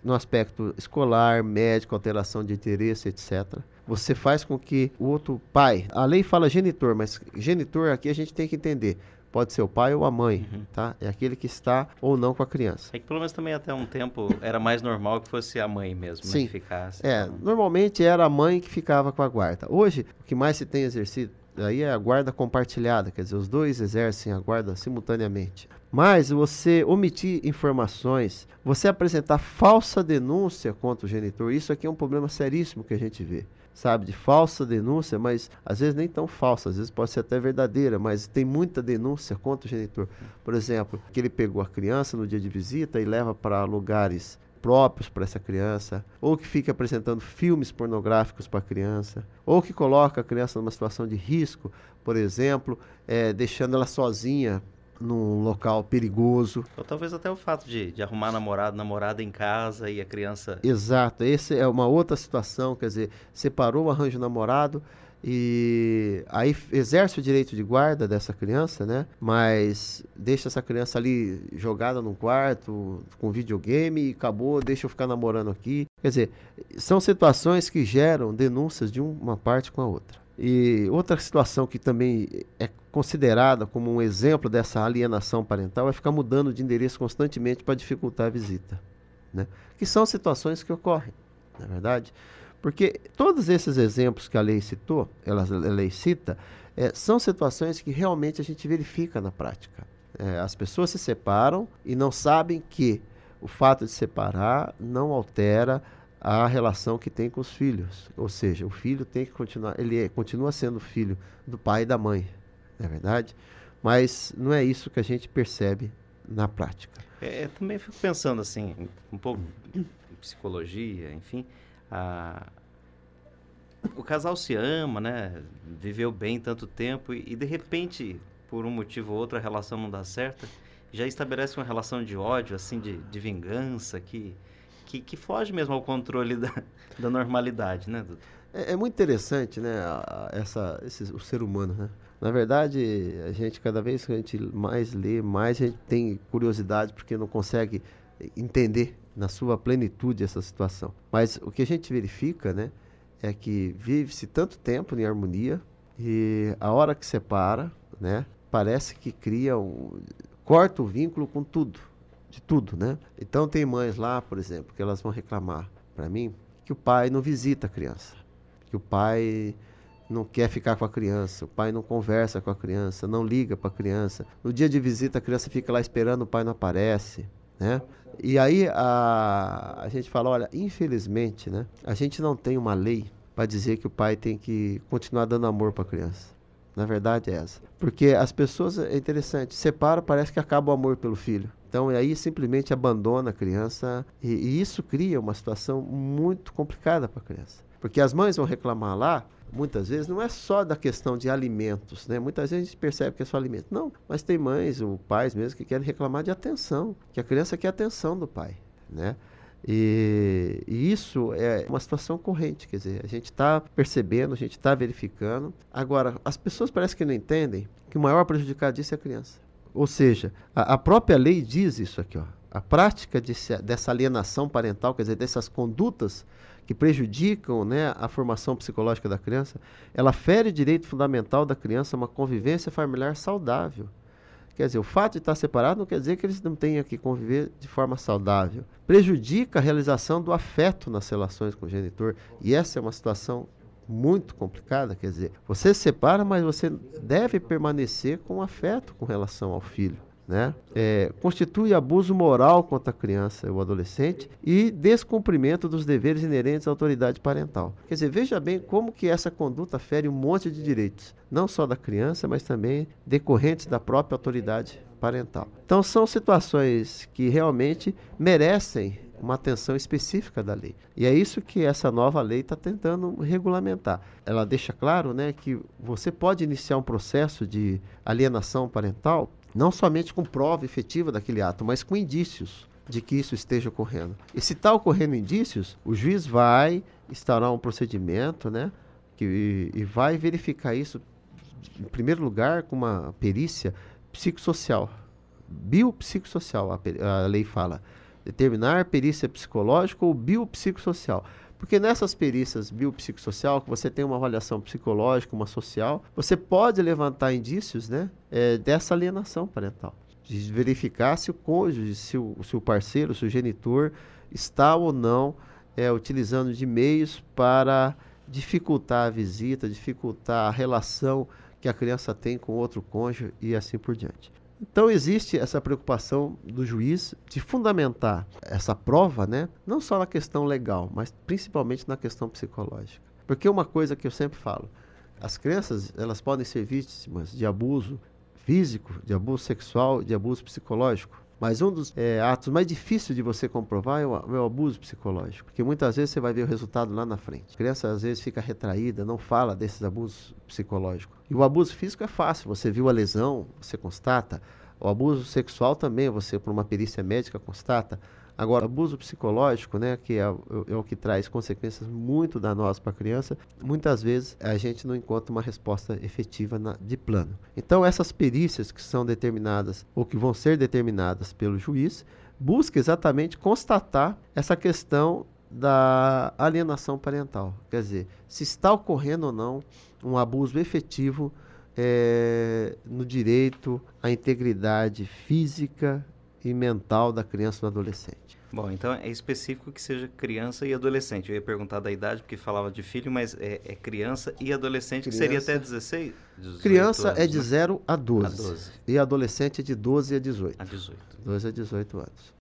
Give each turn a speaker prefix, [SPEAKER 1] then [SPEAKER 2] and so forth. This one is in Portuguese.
[SPEAKER 1] no aspecto escolar, médico, alteração de interesse, etc. Você faz com que o outro pai, a lei fala genitor, mas genitor aqui a gente tem que entender, pode ser o pai ou a mãe, tá? É aquele que está ou não com a criança.
[SPEAKER 2] É que pelo menos também até um tempo era mais normal que fosse a mãe mesmo, né,
[SPEAKER 1] Sim,
[SPEAKER 2] que ficasse.
[SPEAKER 1] normalmente era a mãe que ficava com a guarda. Hoje, o que mais se tem exercido aí é a guarda compartilhada, quer dizer, os dois exercem a guarda simultaneamente. Mas você omitir informações, você apresentar falsa denúncia contra o genitor, isso aqui é um problema seríssimo que a gente vê. Sabe, de falsa denúncia, mas às vezes nem tão falsa, às vezes pode ser até verdadeira, mas tem muita denúncia contra o genitor. Por exemplo, que ele pegou a criança no dia de visita e leva para lugares próprios para essa criança, ou que fica apresentando filmes pornográficos para a criança, ou que coloca a criança numa situação de risco, por exemplo, deixando ela sozinha num local perigoso.
[SPEAKER 2] Ou talvez até o fato de arrumar namorada em casa e a criança...
[SPEAKER 1] Exato, essa é uma outra situação, quer dizer, separou o arranjo namorado e aí exerce o direito de guarda dessa criança, né? Mas deixa essa criança ali jogada num quarto com videogame e acabou, deixa eu ficar namorando aqui. Quer dizer, são situações que geram denúncias de uma parte com a outra. E outra situação que também é considerada como um exemplo dessa alienação parental é ficar mudando de endereço constantemente para dificultar a visita, né? Que são situações que ocorrem, não é verdade? Porque todos esses exemplos que a lei citou, a lei cita, são situações que realmente a gente verifica na prática. As pessoas se separam e não sabem que o fato de separar não altera a relação que tem com os filhos. Ou seja, o filho tem que continuar, continua sendo filho do pai e da mãe, não é verdade? Mas não é isso que a gente percebe na prática.
[SPEAKER 2] Também fico pensando assim, um pouco em psicologia, enfim, o casal se ama, né? Viveu bem tanto tempo e de repente, por um motivo ou outro, a relação não dá certo, já estabelece uma relação de ódio, assim, de vingança, que foge mesmo ao controle da normalidade, né, doutor?
[SPEAKER 1] É muito interessante, né, o ser humano, né? Na verdade, a gente, cada vez que a gente mais lê, mais a gente tem curiosidade, porque não consegue entender na sua plenitude essa situação. Mas o que a gente verifica, né, é que vive-se tanto tempo em harmonia e a hora que separa, né, parece que corta o vínculo com tudo, de tudo, né? Então tem mães lá, por exemplo, que elas vão reclamar para mim que o pai não visita a criança, que o pai não quer ficar com a criança, o pai não conversa com a criança, não liga para a criança. No dia de visita a criança fica lá esperando, o pai não aparece, né? E aí a gente fala, olha, infelizmente, né, a gente não tem uma lei para dizer que o pai tem que continuar dando amor para a criança. Na verdade é essa. Porque as pessoas, é interessante, separam, parece que acaba o amor pelo filho. Então aí simplesmente abandona a criança e isso cria uma situação muito complicada para a criança. Porque as mães vão reclamar lá, muitas vezes, não é só da questão de alimentos, né? Muitas vezes a gente percebe que é só alimento. Não, mas tem mães ou pais mesmo que querem reclamar de atenção, que a criança quer a atenção do pai, né? E isso é uma situação corrente, quer dizer, a gente está percebendo, a gente está verificando. Agora, as pessoas parecem que não entendem que o maior prejudicado disso é a criança. Ou seja, a própria lei diz isso aqui, ó. A prática dessa alienação parental, quer dizer, dessas condutas que prejudicam, né, a formação psicológica da criança, ela fere o direito fundamental da criança a uma convivência familiar saudável. Quer dizer, o fato de estar separado não quer dizer que eles não tenham que conviver de forma saudável. Prejudica a realização do afeto nas relações com o genitor. E essa é uma situação muito complicada. Quer dizer, você se separa, mas você deve permanecer com afeto com relação ao filho, né? Constitui abuso moral contra a criança ou adolescente e descumprimento dos deveres inerentes à autoridade parental. Quer dizer, veja bem como que essa conduta fere um monte de direitos, não só da criança, mas também decorrentes da própria autoridade parental. Então são situações que realmente merecem uma atenção específica da lei. E é isso que essa nova lei está tentando regulamentar. Ela deixa claro, né, que você pode iniciar um processo de alienação parental não somente com prova efetiva daquele ato, mas com indícios de que isso esteja ocorrendo. E se está ocorrendo indícios, o juiz vai instaurar um procedimento, né, e vai verificar isso, em primeiro lugar, com uma perícia psicossocial, biopsicossocial, a lei fala. determinar perícia psicológica ou biopsicossocial. Porque nessas perícias biopsicossocial, que você tem uma avaliação psicológica, uma social, você pode levantar indícios, né, dessa alienação parental. De verificar se o cônjuge, se o parceiro, se o genitor está ou não utilizando de meios para dificultar a visita, dificultar a relação que a criança tem com outro cônjuge e assim por diante. Então existe essa preocupação do juiz de fundamentar essa prova, né, não só na questão legal, mas principalmente na questão psicológica. Porque uma coisa que eu sempre falo, as crianças, elas podem ser vítimas de abuso físico, de abuso sexual, de abuso psicológico. Mas um dos atos mais difíceis de você comprovar é o abuso psicológico. Porque muitas vezes você vai ver o resultado lá na frente. A criança às vezes fica retraída, não fala desses abusos psicológicos. E o abuso físico é fácil, você viu a lesão, você constata. O abuso sexual também, você por uma perícia médica constata. Agora, o abuso psicológico, né, que é o que traz consequências muito danosas para a criança, muitas vezes a gente não encontra uma resposta efetiva de plano. Então, essas perícias que são determinadas ou que vão ser determinadas pelo juiz, busca exatamente constatar essa questão da alienação parental. Quer dizer, se está ocorrendo ou não um abuso efetivo no direito à integridade física e mental da criança e do adolescente.
[SPEAKER 2] Bom, então é específico que seja criança e adolescente. Eu ia perguntar da idade, porque falava de filho, mas é criança e adolescente, que seria até 16?
[SPEAKER 1] Criança
[SPEAKER 2] anos,
[SPEAKER 1] é de
[SPEAKER 2] né?
[SPEAKER 1] 0 a 12.
[SPEAKER 2] A 12.
[SPEAKER 1] E adolescente é de 12 a 18.
[SPEAKER 2] A 18.
[SPEAKER 1] 12 a 18 anos.